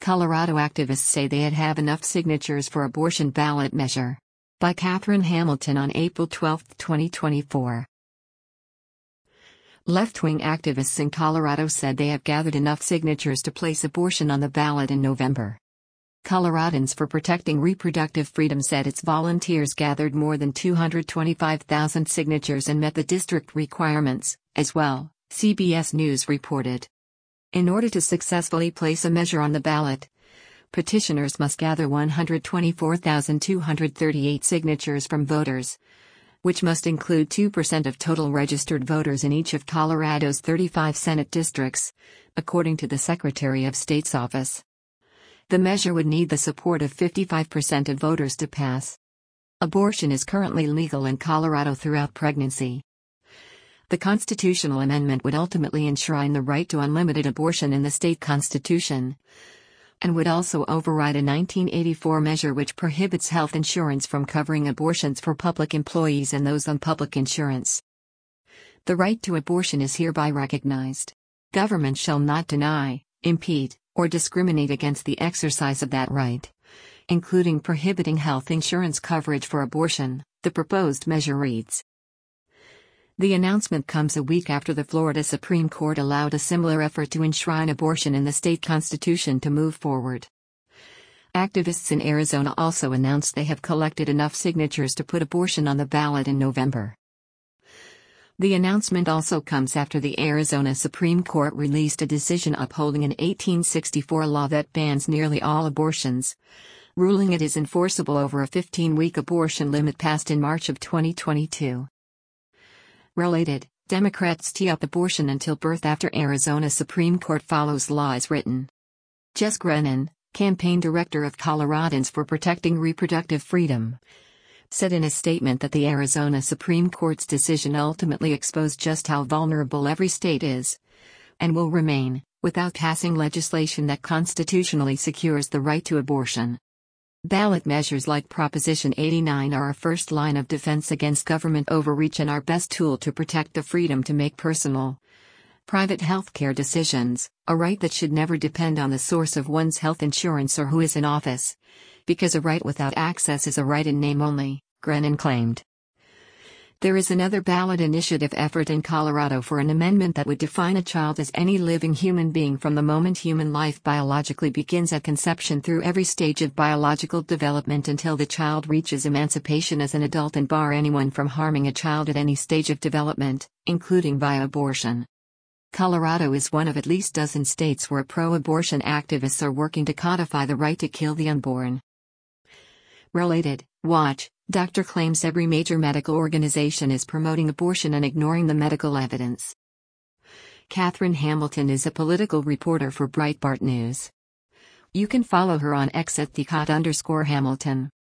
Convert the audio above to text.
Colorado activists say they have enough signatures for abortion ballot measure. By Catherine Hamilton on April 12, 2024. Left-wing activists in Colorado said they have gathered enough signatures to place abortion on the ballot in November. Coloradans for Protecting Reproductive Freedom said its volunteers gathered more than 225,000 signatures and met the district requirements, as well, CBS News reported. In order to successfully place a measure on the ballot, petitioners must gather 124,238 signatures from voters, which must include 2% of total registered voters in each of Colorado's 35 Senate districts, according to the Secretary of State's office. The measure would need the support of 55% of voters to pass. Abortion is currently legal in Colorado throughout pregnancy. The constitutional amendment would ultimately enshrine the right to unlimited abortion in the state constitution, and would also override a 1984 measure which prohibits health insurance from covering abortions for public employees and those on public insurance. The right to abortion is hereby recognized. Government shall not deny, impede, or discriminate against the exercise of that right, including prohibiting health insurance coverage for abortion, the proposed measure reads. The announcement comes a week after the Florida Supreme Court allowed a similar effort to enshrine abortion in the state constitution to move forward. Activists in Arizona also announced they have collected enough signatures to put abortion on the ballot in November. The announcement also comes after the Arizona Supreme Court released a decision upholding an 1864 law that bans nearly all abortions, ruling it is enforceable over a 15-week abortion limit passed in March of 2022. Related, Democrats tee up abortion until birth after Arizona Supreme Court follows law as written. Jess Grenon, campaign director of Coloradans for Protecting Reproductive Freedom, said in a statement that the Arizona Supreme Court's decision ultimately exposed just how vulnerable every state is, and will remain, without passing legislation that constitutionally secures the right to abortion. Ballot measures like Proposition 89 are our first line of defense against government overreach and our best tool to protect the freedom to make personal, private healthcare decisions, a right that should never depend on the source of one's health insurance or who is in office, because a right without access is a right in name only, Grenon claimed. There is another ballot initiative effort in Colorado for an amendment that would define a child as any living human being from the moment human life biologically begins at conception through every stage of biological development until the child reaches emancipation as an adult and bar anyone from harming a child at any stage of development, including via abortion. Colorado is one of at least a dozen states where pro-abortion activists are working to codify the right to kill the unborn. Related, Watch, Doctor claims every major medical organization is promoting abortion and ignoring the medical evidence. Catherine Hamilton is a political reporter for Breitbart News. You can follow her on X at @thecot_Hamilton.